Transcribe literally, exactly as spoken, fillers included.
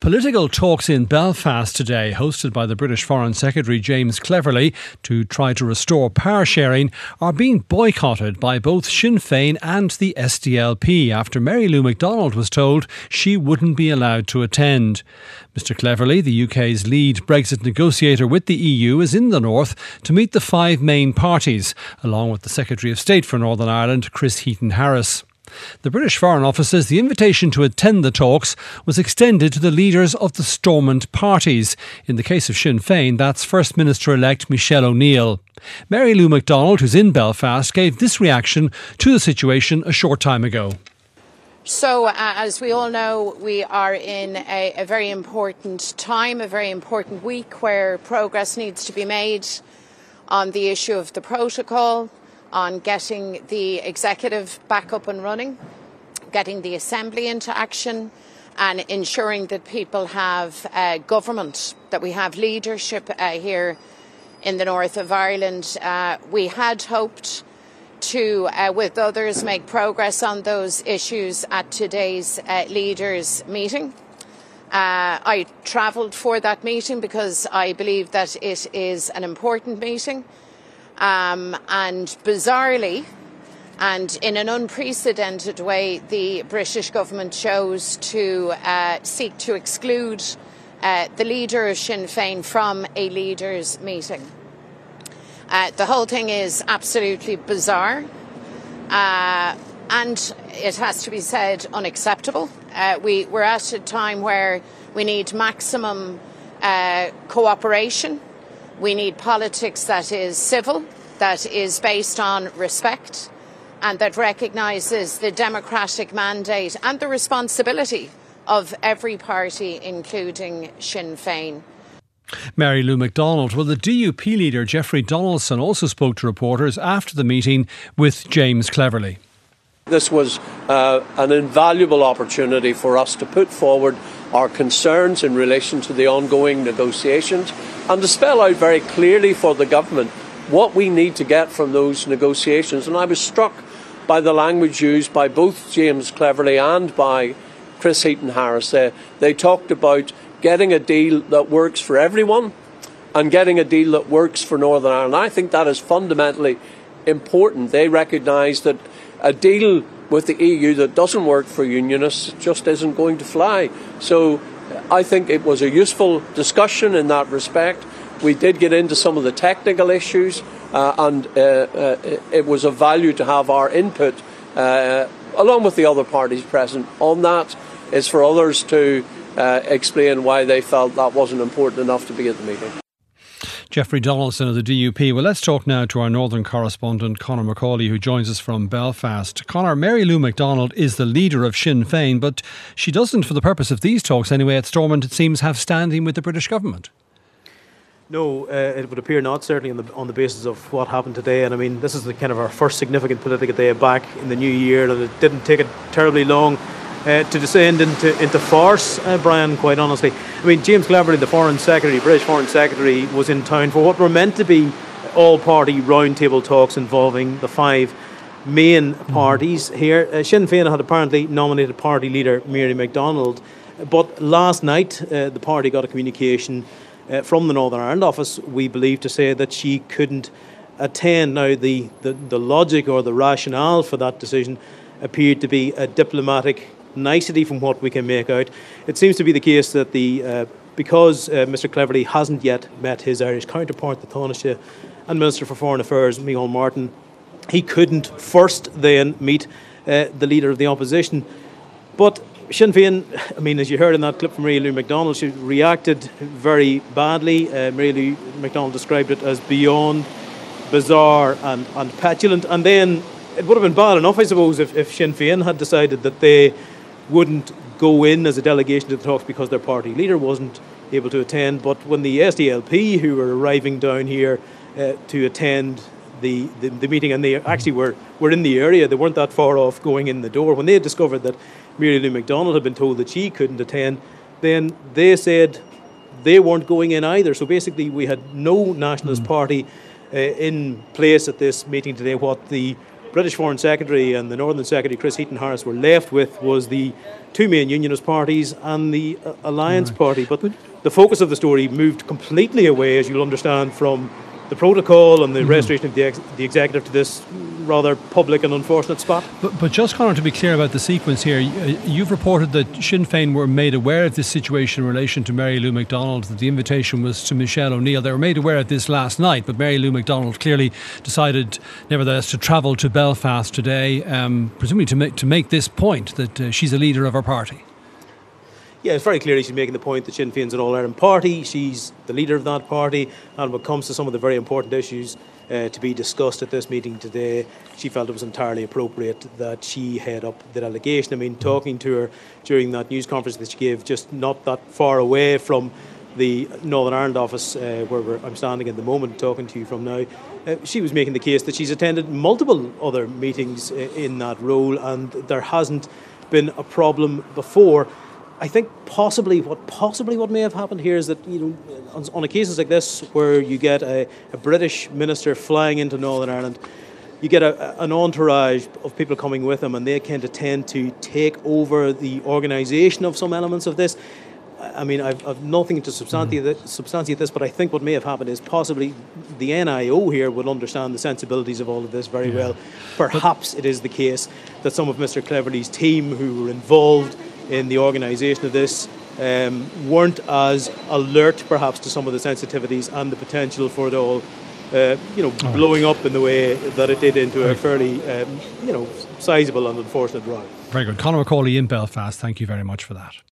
Political talks in Belfast today, hosted by the British Foreign Secretary James Cleverly to try to restore power sharing, are being boycotted by both Sinn Féin and the S D L P after Mary Lou McDonald was told she wouldn't be allowed to attend. Mr Cleverly, the U K's lead Brexit negotiator with the E U, is in the north to meet the five main parties, along with the Secretary of State for Northern Ireland, Chris Heaton-Harris. The British Foreign Office says the invitation to attend the talks was extended to the leaders of the Stormont parties. In the case of Sinn Féin, that's First Minister-elect Michelle O'Neill. Mary Lou McDonald, who's in Belfast, gave this reaction to the situation a short time ago. So, uh, as we all know, we are in a, a very important time, a very important week where progress needs to be made on the issue of the protocol, on getting the executive back up and running, getting the Assembly into action, and ensuring that people have uh, government, that we have leadership uh, here in the north of Ireland. Uh, we had hoped to, uh, with others, make progress on those issues at today's uh, leaders' meeting. Uh, I travelled for that meeting because I believe that it is an important meeting. Um, and bizarrely, and in an unprecedented way, the British government chose to uh, seek to exclude uh, the leader of Sinn Féin from a leaders' meeting. Uh, the whole thing is absolutely bizarre, uh, and it has to be said, unacceptable. Uh, we, we're at a time where we need maximum uh, cooperation. We need politics that is civil, that is based on respect, and that recognises the democratic mandate and the responsibility of every party, including Sinn Féin. Mary Lou McDonald. Well, the D U P leader Jeffrey Donaldson also spoke to reporters after the meeting with James Cleverly. This was uh, an invaluable opportunity for us to put forward our concerns in relation to the ongoing negotiations and to spell out very clearly for the government what we need to get from those negotiations. And I was struck by the language used by both James Cleverly and by Chris Heaton-Harris. They, they talked about getting a deal that works for everyone and getting a deal that works for Northern Ireland. I think that is fundamentally important. They recognise that a deal with the E U that doesn't work for unionists just isn't going to fly. So I think it was a useful discussion in that respect. We did get into some of the technical issues uh, and uh, uh, it was of value to have our input uh, along with the other parties present on that. It's for others to uh, explain why they felt that wasn't important enough to be at the meeting. Jeffrey Donaldson of the D U P. Well, let's talk now to our northern correspondent, Conor McCauley, who joins us from Belfast. Conor, Mary Lou McDonald is the leader of Sinn Féin, but she doesn't, for the purpose of these talks anyway, at Stormont, it seems, have standing with the British government. No, uh, it would appear not, certainly on the, on the basis of what happened today. And I mean, this is the kind of our first significant political day back in the new year, and it didn't take it terribly long Uh, to descend into, into farce, uh, Brian, quite honestly. I mean, James Cleverly, the Foreign Secretary, British Foreign Secretary, was in town for what were meant to be all-party roundtable talks involving the five main parties here. Uh, Sinn Féin had apparently nominated party leader Mary McDonald, but last night uh, the party got a communication uh, from the Northern Ireland office, we believe, to say that she couldn't attend. Now, the, the, the logic or the rationale for that decision appeared to be a diplomatic nicety from what we can make out. It seems to be the case that the uh, because uh, Mr Cleverly hasn't yet met his Irish counterpart, the Taoiseach and Minister for Foreign Affairs, Micheál Martin, he couldn't first then meet uh, the leader of the opposition. But Sinn Féin, I mean, as you heard in that clip from Mary Lou McDonald, she reacted very badly. Uh, Mary Lou McDonald described it as beyond bizarre and, and petulant. And then it would have been bad enough, I suppose, if, if Sinn Féin had decided that they wouldn't go in as a delegation to the talks because their party leader wasn't able to attend. But when the S D L P, who were arriving down here uh, to attend the, the, the meeting, and they actually were, were in the area, they weren't that far off going in the door, when they had discovered that Mary Lou McDonald had been told that she couldn't attend, then they said they weren't going in either. So basically we had no Nationalist mm. Party uh, in place at this meeting today. What the British Foreign Secretary and the Northern Secretary, Chris Heaton-Harris, were left with was the two main unionist parties and the uh, Alliance right. Party. But the focus of the story moved completely away, as you'll understand, from the protocol and the mm-hmm. restoration of the, ex- the executive to this rather public and unfortunate spot. But, but just, Conor, to be clear about the sequence here, you've reported that Sinn Féin were made aware of this situation in relation to Mary Lou McDonald, that the invitation was to Michelle O'Neill. They were made aware of this last night, but Mary Lou McDonald clearly decided, nevertheless, to travel to Belfast today, um, presumably to make, to make this point that uh, she's a leader of her party. Yeah, it's very clearly she's making the point that Sinn Féin's an All-Ireland party. She's the leader of that party, and when it comes to some of the very important issues uh, to be discussed at this meeting today, she felt it was entirely appropriate that she head up the delegation. I mean, talking to her during that news conference that she gave, just not that far away from the Northern Ireland office uh, where we're, I'm standing at the moment talking to you from now, uh, she was making the case that she's attended multiple other meetings uh, in that role, and there hasn't been a problem before. I think possibly what possibly what may have happened here is that, you know, on, on occasions like this where you get a, a British minister flying into Northern Ireland, you get a, an entourage of people coming with him, and they kind of tend to take over the organisation of some elements of this. I mean, I've, I've nothing to substantiate, mm. substantiate this, but I think what may have happened is possibly the N I O here would understand the sensibilities of all of this very yeah. well. Perhaps but it is the case that some of Mister Cleverly's team who were involved in the organisation of this um, weren't as alert perhaps to some of the sensitivities and the potential for it all uh, you know, all blowing right. up in the way that it did into right. a fairly um, you know, sizeable and unfortunate row. Very good. Conor McCauley in Belfast, thank you very much for that.